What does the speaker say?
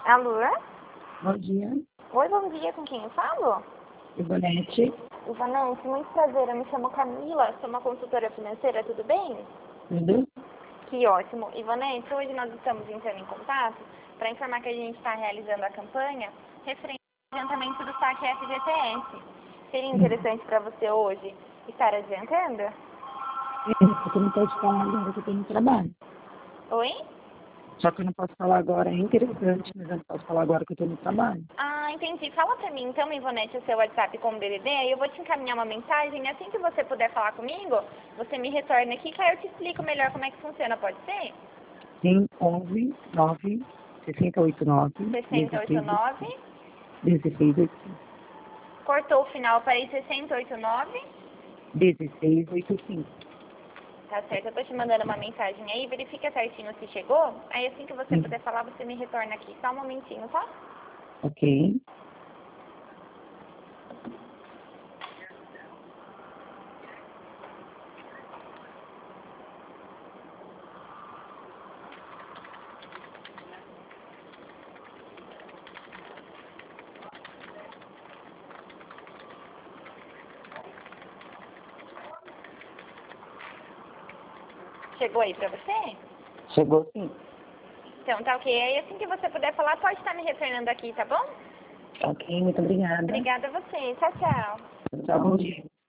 Alô? Bom dia, Oi, bom dia, com quem eu falo? Ivonete. Ivonete, muito prazer, eu me chamo Camila, sou uma consultora financeira, tudo bem? Tudo? Que ótimo. Ivonete, hoje nós estamos entrando em contato para informar que a gente está realizando a campanha referente ao adiantamento do saque FGTS. Seria interessante para você hoje estar adiantando? Só que eu não posso falar agora que eu estou no trabalho. Oi? Só que eu não posso falar agora, é interessante, mas eu não posso falar agora que eu estou no trabalho. Ah, entendi. Fala pra mim então, Ivonete, o seu WhatsApp com o DDD, aí eu vou te encaminhar uma mensagem. Assim que você puder falar comigo, você me retorna aqui que aí eu te explico melhor como é que funciona, pode ser? Sim, 11 9 689 6089, 16 cortou o final para ir 6089. 1685. Tá certo, eu tô te mandando uma mensagem aí, verifica certinho se chegou. Aí assim que você puder falar, você me retorna aqui. Só um momentinho, tá? Ok. Chegou aí pra você? Chegou sim. Então tá ok. Aí assim que você puder falar, pode estar me retornando aqui, tá bom? Ok, muito obrigada. Obrigada a você. Tchau, tchau. Tchau, bom dia.